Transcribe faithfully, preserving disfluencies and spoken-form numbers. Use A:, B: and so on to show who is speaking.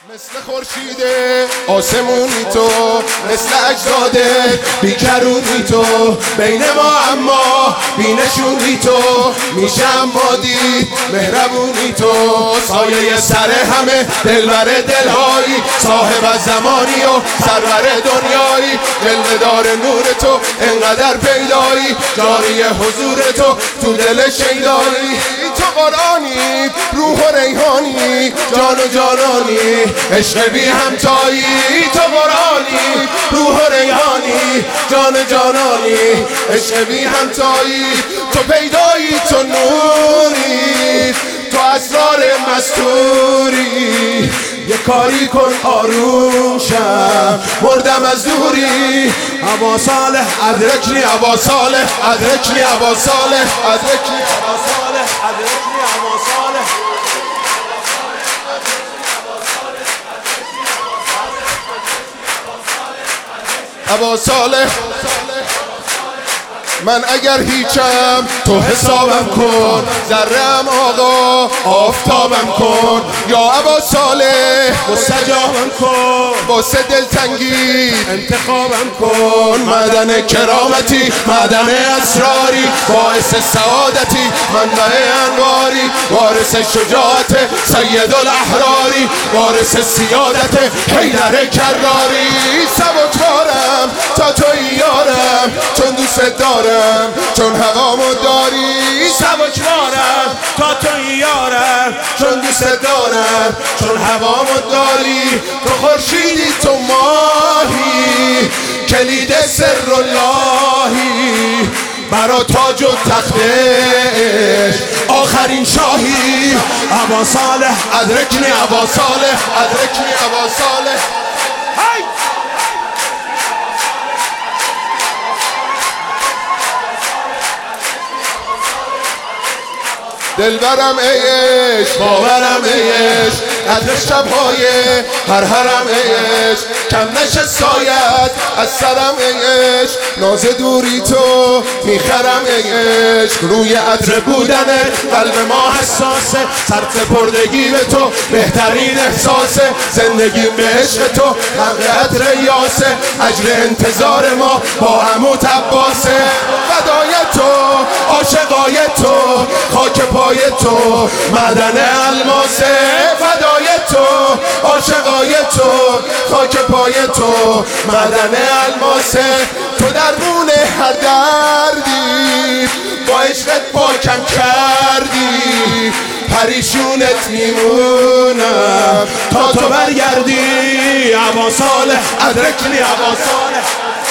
A: مثل خورشید آسمونی تو، مثل اجداده بیکرونی تو، بین ما اما بینشونی تو، میشه اما دید مهربونی تو، سایه سر همه دلبر دلهایی، صاحب از زمانی و سرور دنیایی، جلوه‌دار نور تو انقدر پیدایی، جاری حضور تو تو دل شیدایی، تو قرآنی روح و ریحانی، جان و جانانی عشق بی همتایی، تو قرآنی روح و ریحانی، جان و جانانی عشق بی همتایی، تو پیدایی تو نوری، تو اسرار مستوری، یه کاری کن آروم شم مردم از دوری، ابا صالح ادرکنی، ابا صالح ادرکنی، ابا صالح ادرکنی، ابا صالح ادرکنی، ابا صالح. ابا صالح من اگر هیچم تو حسابم کن، ذره‌ام آقا آفتابم کن، یا ابا صالح مستجابم کن، واسه دلتنگی انتخابم کن، معدن کرامتی معدن اسراری، باعث سعادتی منبع انواری، وارث شجاعت سید الاحراری، وارث سیادت حیدر کراری، سبکبارم تا تویی یارم چون دوست دارم، چون هوامو داری، سبکبارم تا تویی یارم چون دوست دارم، چون هوامو داری، تو خورشیدی تو ماهی، کلید سر اللهی، برا تاج و تختش آخرین شاهی، ابا صالح ادرکنی، ابا صالح ادرکنی، ابا صالح. دلبرم ای عشق، باورم ای عشق، قدر شبهای هر هرم ای عشق، کم نشه سایت از سرم ای عشق، ناز دوری تو میخرم ای عشق، روی عطر بودن قلب ما حساسه، سر سپردگی به تو بهترین احساسه، زندگی به عشق تو غرق عطر یاسه، اجر انتظار ما با عمو عباسه، فدای تو عاشقای تو، خاک پای تو معدن الماسه، فدای تو عاشقای تو، خاک پای تو معدن الماسه، تو درمون هر دردی با عشقت پاکم کردی، پریشونت میمونم تا تو برگردی، ابا صالح ادرکنی، ابا صالح.